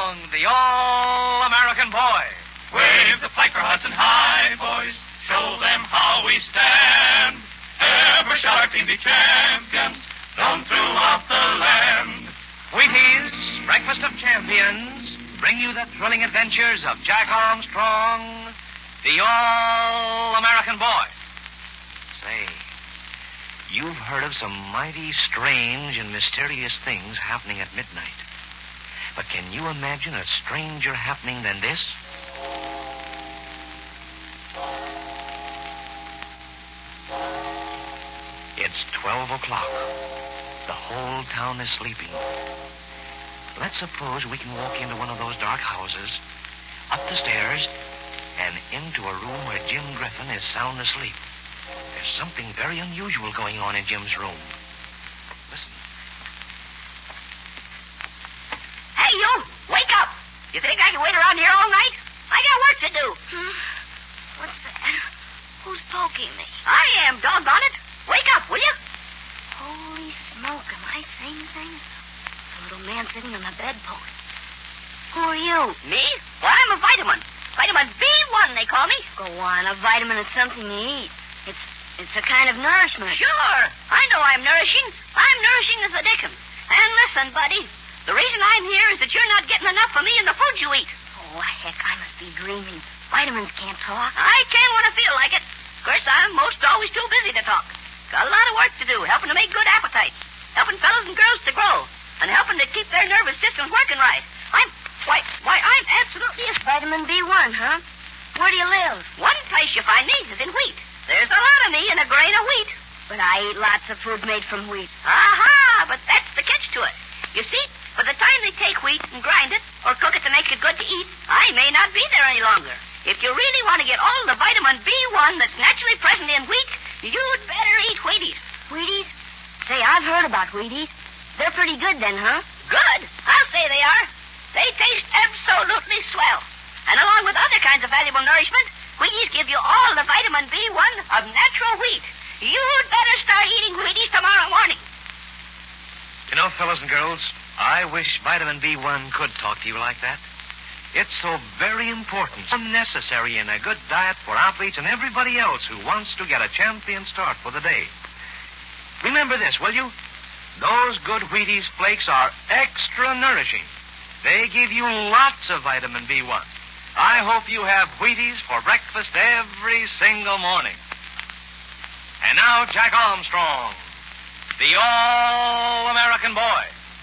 Armstrong, the All-American Boy. Wave the flag for Hudson High, boys. Show them how we stand. Ever sharply be champions, known throughout the land. Wheaties, Breakfast of Champions, bring you the thrilling adventures of Jack Armstrong, the All-American Boy. Say, you've heard of some mighty strange and mysterious things happening at midnight. But can you imagine a stranger happening than this? It's 12 o'clock. The whole town is sleeping. Let's suppose we can walk into one of those dark houses, up the stairs, and into a room where Jim Griffin is sound asleep. There's something very unusual going on in Jim's room. Listen. Hey, you! Wake up! You think I can wait around here all night? I got work to do. What's that? Who's poking me? I am, doggone it. Wake up, will you? Holy smoke, am I seeing things? The little man sitting on the bedpost. Who are you? Me? Well, I'm a vitamin. Vitamin B1, they call me. Go on, a vitamin is something you eat. It's a kind of nourishment. Sure. I know I'm nourishing. I'm nourishing as the dickens. And listen, buddy, the reason I'm here is that you're not getting enough of me in the food you eat. Oh, heck, I must be dreaming. Vitamins can't talk. I can when I feel like it. Of course, I'm most always too busy to talk. Got a lot of work to do, helping to make good appetites, helping fellas and girls to grow, and helping to keep their nervous systems working right. I'm absolutely a... Vitamin B1, huh? Where do you live? One place you find me is in wheat. There's a lot of me in a grain of wheat. But I eat lots of foods made from wheat. Aha, but that's the catch to it. You see, by the time they take wheat and grind it, or cook it to make it good to eat, I may not be there any longer. If you really want to get all the vitamin B1 that's naturally present in wheat, you'd better eat Wheaties. Wheaties? Say, I've heard about Wheaties. They're pretty good then, huh? Good? I'll say they are. They taste absolutely swell. And along with other kinds of valuable nourishment, Wheaties give you all the vitamin B1 of natural wheat. You'd better start eating Wheaties tomorrow morning. You know, fellas and girls, I wish vitamin B1 could talk to you like that. It's so very important, so necessary in a good diet for athletes and everybody else who wants to get a champion start for the day. Remember this, will you? Those good Wheaties flakes are extra nourishing. They give you lots of vitamin B1. I hope you have Wheaties for breakfast every single morning. And now, Jack Armstrong, the All-American Boy.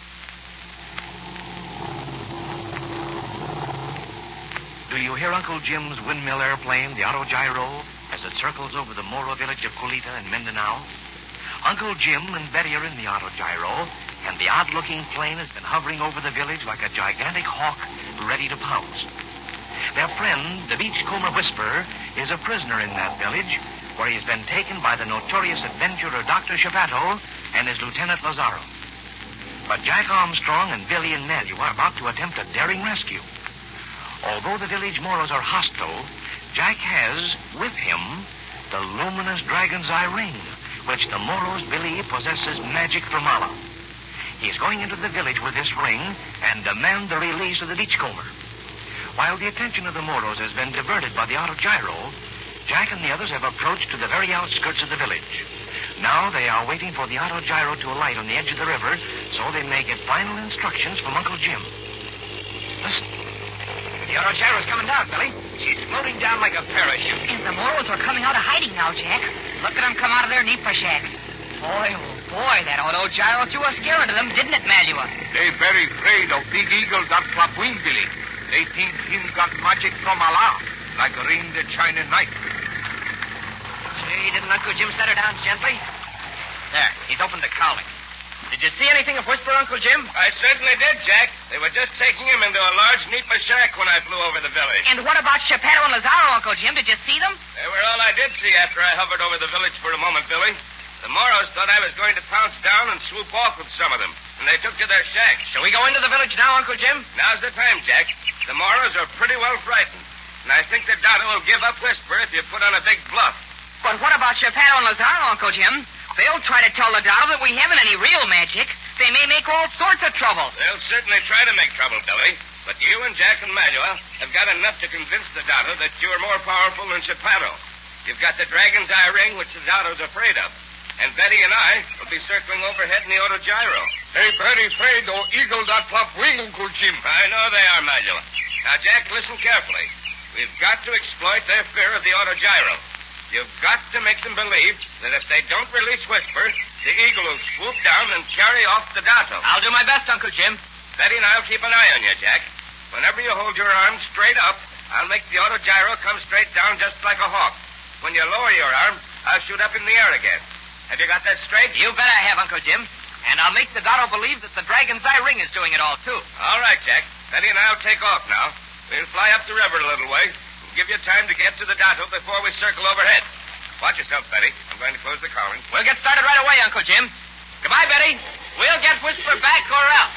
Do you hear Uncle Jim's windmill airplane, the autogyro, as it circles over the Moro village of Colita in Mindanao? Uncle Jim and Betty are in the autogyro, and the odd-looking plane has been hovering over the village like a gigantic hawk ready to pounce. Their friend, the Beachcomber Whisperer, is a prisoner in that village, where he has been taken by the notorious adventurer Dr. Shapato and his Lieutenant Lazaro. But Jack Armstrong and Billy and Nellie are about to attempt a daring rescue. Although the village Moros are hostile, Jack has, with him, the luminous dragon's eye ring, which the Moros believe possesses magic from Allah. He is going into the village with this ring and demand the release of the Beachcomber. While the attention of the Moros has been diverted by the autogyro, Jack and the others have approached to the very outskirts of the village. Now they are waiting for the autogyro to alight on the edge of the river so they may get final instructions from Uncle Jim. Listen. The autogyro's coming down, Billy. She's floating down like a parachute. And the Moros are coming out of hiding now, Jack. Look at them come out of their nipa shacks. Boy, oh boy, that autogyro threw a scare into them, didn't it, Malua? They very afraid of Big Eagle, that Clapwing, Billy. They think him got magic from Allah, like a ring the China knife. Gee, didn't Uncle Jim set her down gently? There, he's opened the cowling. Did you see anything of Whisper, Uncle Jim? I certainly did, Jack. They were just taking him into a large nipa shack when I flew over the village. And what about Shapato and Lazaro, Uncle Jim? Did you see them? They were all I did see after I hovered over the village for a moment, Billy. The Moros thought I was going to pounce down and swoop off with some of them, and they took to their shacks. Shall we go into the village now, Uncle Jim? Now's the time, Jack. The Moros are pretty well frightened, and I think that Dada will give up Whisper if you put on a big bluff. But what about Shapato and Lazaro, Uncle Jim? They'll try to tell the Dada that we haven't any real magic. They may make all sorts of trouble. They'll certainly try to make trouble, Billy. But you and Jack and Manuel have got enough to convince the Dato that you're more powerful than Chaparro. You've got the Dragon's Eye ring, which the Dato's afraid of. And Betty and I will be circling overhead in the autogyro. They very afraid of eagle that flap wing, Uncle Jim. I know they are, Manuel. Now, Jack, listen carefully. We've got to exploit their fear of the autogyro. You've got to make them believe that if they don't release Whisper, the eagle will swoop down and carry off the Dato. I'll do my best, Uncle Jim. Betty and I'll keep an eye on you, Jack. Whenever you hold your arm straight up, I'll make the autogyro come straight down just like a hawk. When you lower your arm, I'll shoot up in the air again. Have you got that straight? You bet I have, Uncle Jim. And I'll make the Dato believe that the Dragon's Eye ring is doing it all, too. All right, Jack. Betty and I'll take off now. We'll fly up the river a little way and give you time to get to the Dato before we circle overhead. Watch yourself, Betty. I'm going to close the cowling. We'll get started right away, Uncle Jim. Goodbye, Betty. We'll get Whisper back or else.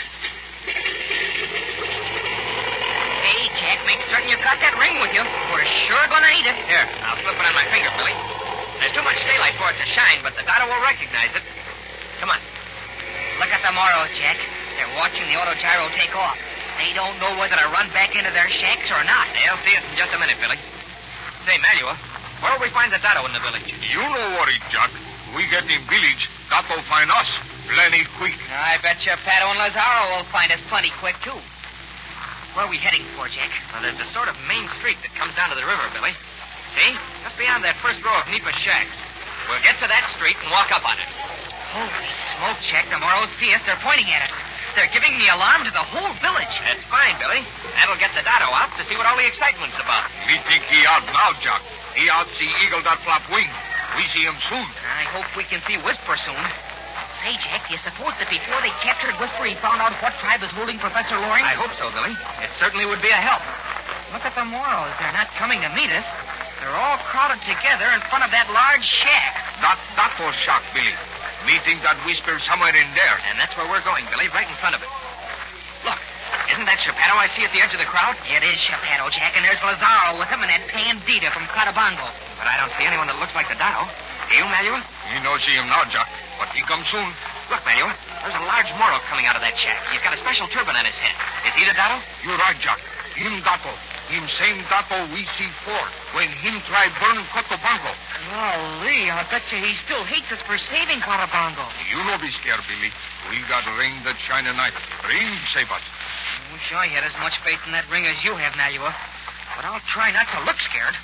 Hey, Jack, make certain you've got that ring with you. We're sure going to need it. Here, I'll slip it on my finger, Billy. There's too much daylight for it to shine, but the Dato will recognize it. Come on. Look at the Moros, Jack. They're watching the autogyro take off. They don't know whether to run back into their shacks or not. They'll see us in just a minute, Billy. Say, Manuel, where'll we find the Dato in the village? You no worry, Jack. We get in village, Dato find us plenty quick. I bet you Pato and Lazaro will find us plenty quick, too. Where are we heading for, Jack? Well, there's a sort of main street that comes down to the river, Billy. See? Just beyond that first row of Nipa shacks. We'll get to that street and walk up on it. Holy smoke, Jack. The Moros see us. They're pointing at us. They're giving the alarm to the whole village. That's fine, Billy. That'll get the Dato out to see what all the excitement's about. Me think he out now, Jack. He out see eagle that flap wing. We see him soon. I hope we can see Whisper soon. Say, Jack, do you suppose that before they captured Whisper, he found out what tribe is holding Professor Loring? I hope so, Billy. It certainly would be a help. Look at the Moros. They're not coming to meet us. They're all crowded together in front of that large shack. That was shock, Billy. Me think that Whisper somewhere in there. And that's where we're going, Billy, right in front of it. Look, isn't that Chaparro I see at the edge of the crowd? It is Chaparro, Jack, and there's Lazaro with him and that Pandita from Catabango. But I don't see anyone that looks like the Dato. Do you, Manuel? Me no see him now, Jack, but he come soon. Look, Manuel, there's a large Moro coming out of that shack. He's got a special turban on his head. Is he the Dato? You're right, Jack. Him Dato. Him same Dato we see for when him try burn Cotobango. Golly, I bet you he still hates us for saving Catabango. You no be scared, Billy. We got a ring that shine a night. Ring save us. I wish I had as much faith in that ring as you have, Manuel. But I'll try not to look scared.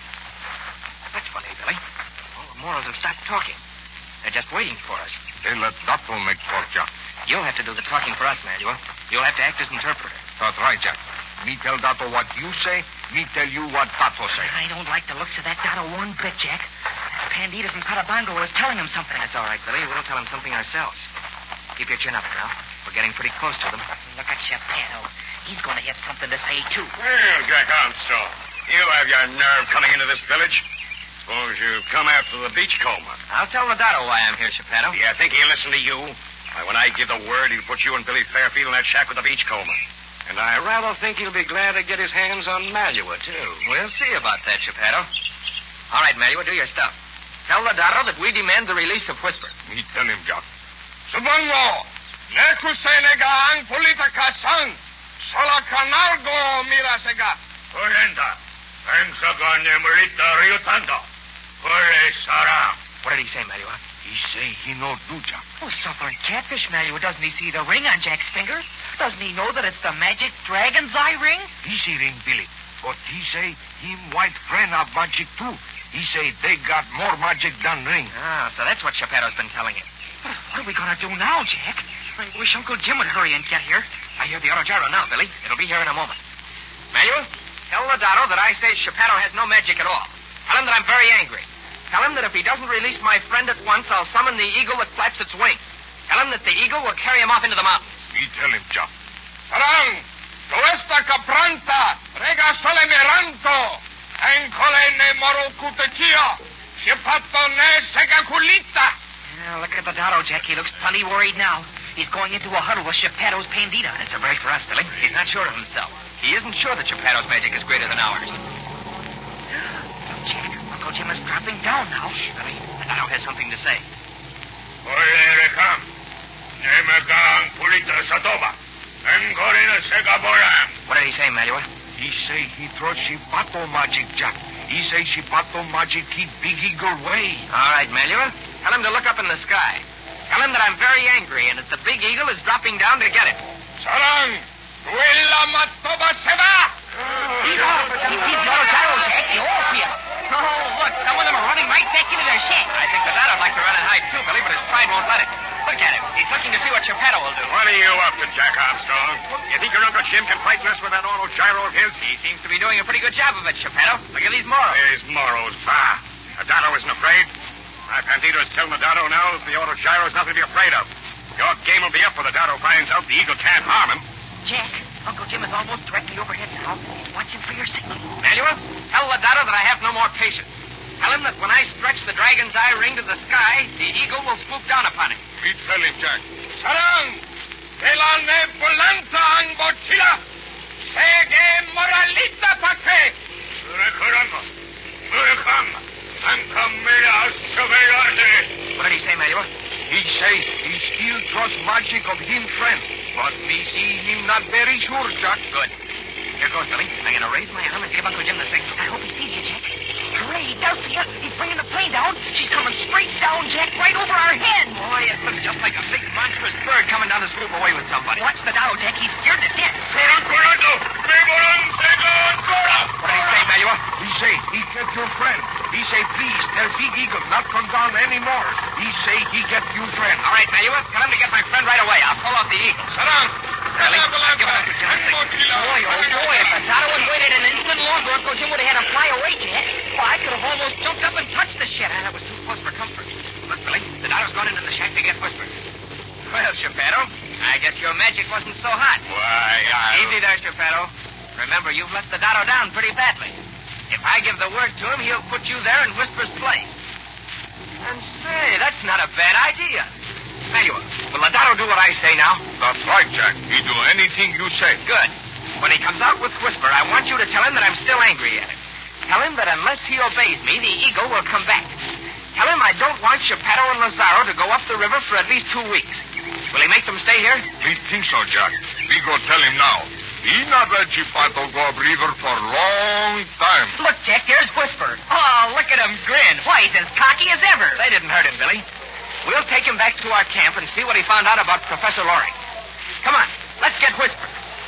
That's funny, Billy. All the Moros have stopped talking. They're just waiting for us. They let Dato make talk, Jack. You'll have to do the talking for us, Manuel. You'll have to act as interpreter. That's right, Jack. Me tell Dato what you say, me tell you what Dato say. I don't like the looks of that Dato one bit, Jack. That Pandita from Catabango is telling him something. That's all right, Billy. We'll tell him something ourselves. Keep your chin up now. We're getting pretty close to them. Look at Chaparro. He's going to have something to say, too. Well, Jack Armstrong, you have your nerve coming into this village. Suppose you come after the beachcomber. I'll tell the Dato why I'm here, Chaparro. Do you think he'll listen to you? Why, when I give the word, he'll put you and Billy Fairfield in that shack with the beachcomber. And I rather think he'll be glad to get his hands on Malua, too. We'll see about that, Chaparro. All right, Malua, do your stuff. Tell the Dato that we demand the release of Whisper. Me tell him, Jack. Subango, nekusenegaan politika san, sola canalgo mirasega. Orenda, pensagane merita riutando. Ore sara. What did he say, Malua? He say he no do, Jack. Oh, suffering catfish, Malua. Doesn't he see the ring on Jack's finger? Doesn't he know that it's the magic Dragon's Eye ring? He see ring, Billy. But he say him white friend have magic, too. He say they got more magic than ring. Ah, so that's what Chaparro's been telling him. What are we going to do now, Jack? I wish Uncle Jim would hurry and get here. I hear the autogyro now, Billy. It'll be here in a moment. Manuel, tell the Dato that I say Chaparro has no magic at all. Tell him that I'm very angry. Tell him that if he doesn't release my friend at once, I'll summon the eagle that flaps its wings. Tell him that the eagle will carry him off into the mountains. Me tell him, Jack. Sarang, toesta capranta, rega sole meranto, encole ne morokutekia, shipato ne segakulita. Yeah, look at the Dato, Jack. He looks plenty worried now. He's going into a huddle with Chaparro's Pandita. It's a break for us, Billy. He's not sure of himself. He isn't sure that Chaparro's magic is greater than ours. Look, Jack, Uncle Jim is dropping down now. Shh, Billy. The Dato has something to say. Oyerekam, nemegang pulita satoba, engorina segaboram. What did he say, Malua? He say he throw Chipato magic, Jack. He say Chipato magic keep Big Eagle way. All right, Malua. Tell him to look up in the sky. Tell him that I'm very angry and that the Big Eagle is dropping down to get him. Sarang! Duela Matoba Seva! He's the auto gyro, Jack. The oil field. Oh, look. Some of them are running right back into their shed. I think the dad would like to run and hide, too, Billy, but his pride won't let him. Look at him. He's looking to see what Geppetto will do. What are you up to, Jack Armstrong? You think your Uncle Jim can fight less with that auto gyro of his? He seems to be doing a pretty good job of it, Geppetto. Look at these morals. These morals, bah. Adado isn't afraid. My Pandito is telling the Dado now that the auto gyro is nothing to be afraid of. Your game will be up when the Dado finds out the Eagle can't harm him. Jack, Uncle Jim is almost directly overhead now. He's watching for your signal. Malua, tell the Dado that I have no more patience. Tell him that when I stretch the dragon's eye ring to the sky, the eagle will swoop down upon him. We tell him, Jack. Sarang! Elane Bolanta ang Bochila! Sege Moralita Paque! Recorando! Muricam! Ancamea Saberate! What did he say, Malua? He say he still trust magic of him friend. But me see him not very sure, Jack. Good. Here goes, Billy. I'm going to raise my arm and give Uncle Jim the signal. I hope he sees you, Jack. Hooray, he does see us. He's bringing the plane down. She's coming straight down, Jack, right over our head. Boy, it looks just like a big monstrous bird coming down to swoop away with somebody. Watch the Dow, Jack. He's scared to death. Corando! Memoran Segon Cora! What did he say, Malua? He say he get your friend. He say please tell Big Eagle not come down anymore. He say he get you friend. All right, Malua, tell him to get my friend right away. I'll pull off the eagle. Sarang! Billy, give Uncle Jim a signal. Boy, oh boy, if the Dado had waited an instant longer, Uncle Jim would have had to fly away, Jack. Why, I could have almost jumped up and touched the shed. That was too close for comfort. Look, Billy, the Dado's gone into the shack to get Whisper. Well, Geppetto, I guess your magic wasn't so hot. Why, Easy there, Geppetto. Remember, you've let the Dado down pretty badly. If I give the word to him, he'll put you there in Whisper's place. And say, that's not a bad idea. Malua, will the Dado do what I say now? That's right, Jack. He do anything you say. Good. When he comes out with Whisper, I want you to tell him that I'm still angry at him. Tell him that unless he obeys me, the eagle will come back. Tell him I don't want Geppetto and Lazaro to go up the river for at least 2 weeks. Will he make them stay here? Me think so, Jack. We go tell him now. He not let Chipato go up river for a long time. Look, Jack, there's Whisper. Oh, look at him grin. Why, he's as cocky as ever. They didn't hurt him, Billy. We'll take him back to our camp and see what he found out about Professor Loring. Come on, let's get Whisper.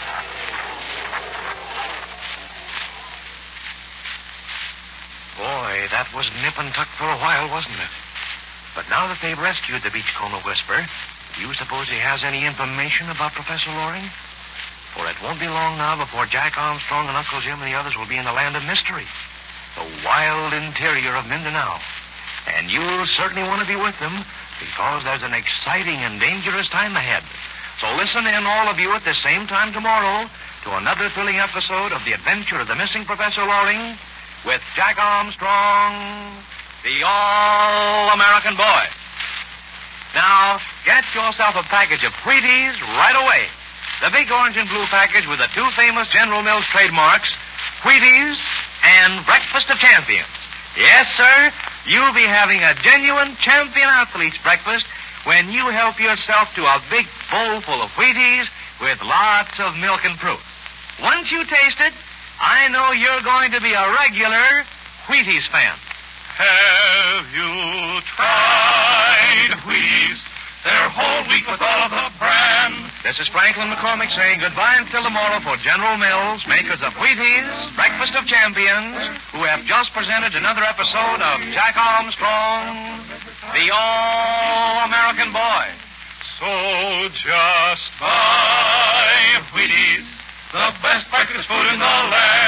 Boy, that was nip and tuck for a while, wasn't it? But now that they've rescued the beachcomber Whisper, do you suppose he has any information about Professor Loring? For it won't be long now before Jack Armstrong and Uncle Jim and the others will be in the land of mystery, the wild interior of Mindanao. And you'll certainly want to be with them because there's an exciting and dangerous time ahead. So listen in, all of you, at the same time tomorrow to another thrilling episode of The Adventure of the Missing Professor Loring with Jack Armstrong, the All-American Boy. Now, get yourself a package of Wheaties right away. The big orange and blue package with the 2 famous General Mills trademarks, Wheaties and Breakfast of Champions. Yes, sir, you'll be having a genuine champion athlete's breakfast when you help yourself to a big bowl full of Wheaties with lots of milk and fruit. Once you taste it, I know you're going to be a regular Wheaties fan. Have you tried Wheaties? They're whole wheat with all of the bran. This is Franklin McCormick saying goodbye until tomorrow for General Mills, makers of Wheaties, Breakfast of Champions, who have just presented another episode of Jack Armstrong, the All-American Boy. So just buy Wheaties, the best breakfast food in the land.